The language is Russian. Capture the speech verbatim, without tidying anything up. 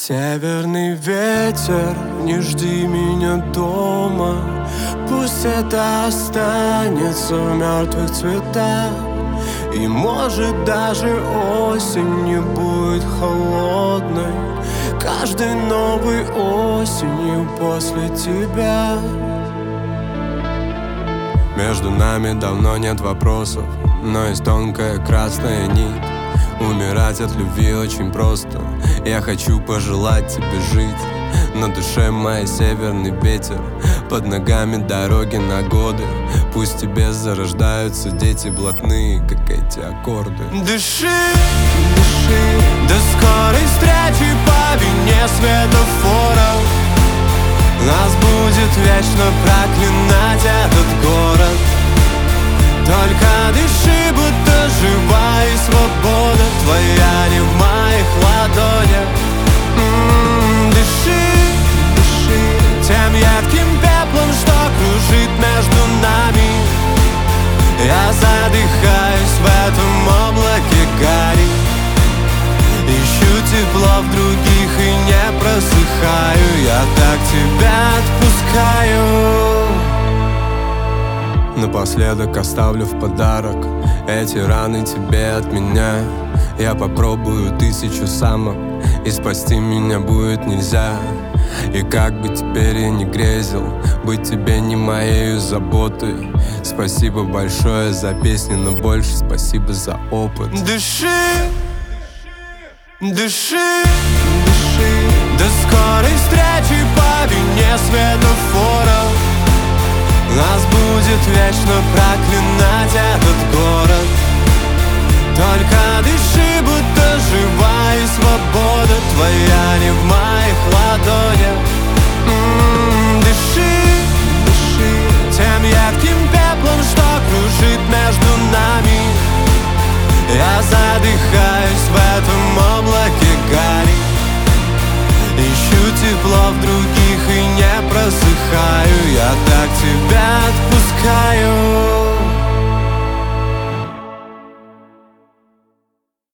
Северный ветер, не жди меня дома. Пусть это останется в мертвых цветах. И может даже осень не будет холодной каждой новой осенью после тебя. Между нами давно нет вопросов, но есть тонкая красная нить. Умирать от любви очень просто. Я хочу пожелать тебе жить. На душе моей северный ветер, под ногами дороги на годы. Пусть тебе зарождаются дети блатные, как эти аккорды. Дыши, дыши до скорой встречи по вине светофоров. Нас будет вечно проклинать этот город. Только дыши, будто живая и свобода твоя не в моих ладонях. М-м, дыши, дыши тем ярким пеплом, что кружит между нами. Я задыхаюсь в этом облаке гари. Ищу тепло в других и не просыхаю. Я так тебя отпускаю. Напоследок оставлю в подарок эти раны тебе от меня. Я попробую тысячу самок, и спасти меня будет нельзя. И как бы теперь я не грезил, быть тебе не моею заботой. Спасибо большое за песни, но больше спасибо за опыт. Дыши, дыши, дыши до скорой встречи по вине светофоров. Нас будет вечно проклинать этот город. Только дыши, будто живая и свобода твоя не в моих ладонях.